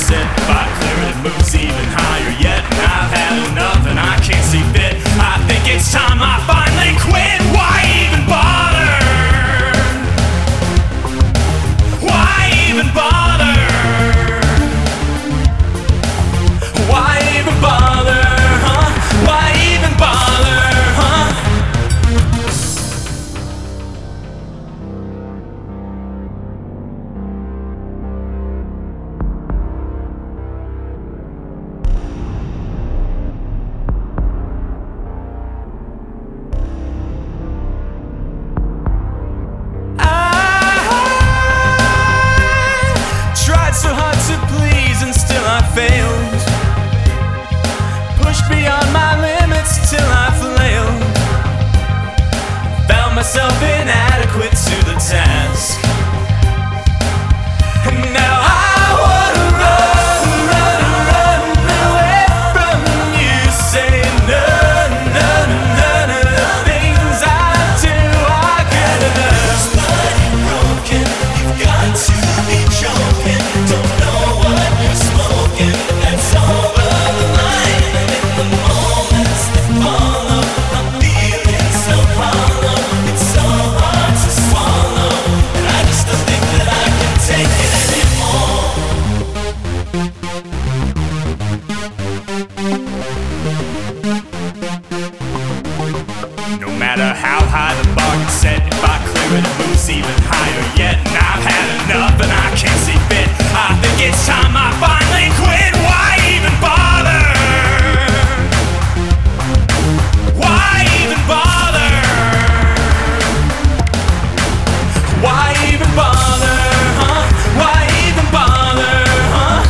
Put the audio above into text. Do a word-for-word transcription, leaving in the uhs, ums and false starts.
set. If I clear it, it moves even higher yet. And I've had enough and I can't see fit. I think it's time I finally quit. Why even bother? Why even bother? Why even bother, huh? Why even bother, huh? So hard to please and still I failed. Pushed beyond my limits till I flailed. Found myself inadequate to the task. And now I wanna run, run, run away from you. Say no, no, none of the things I do are good enough. But you're broken, you've got to be joking. Don't know what you're smoking, but that's over the line. And in the moments that follow, I'm feeling so hollow. It's so hard to swallow, and I just don't think that I can take it anymore. No matter how high the bar gets set, if I clear it, it moves even higher yet. And I've had enough and I can't see fit. I think it's time I finally quit. Why even bother? Why even bother? Why even bother, huh? Why even bother, huh?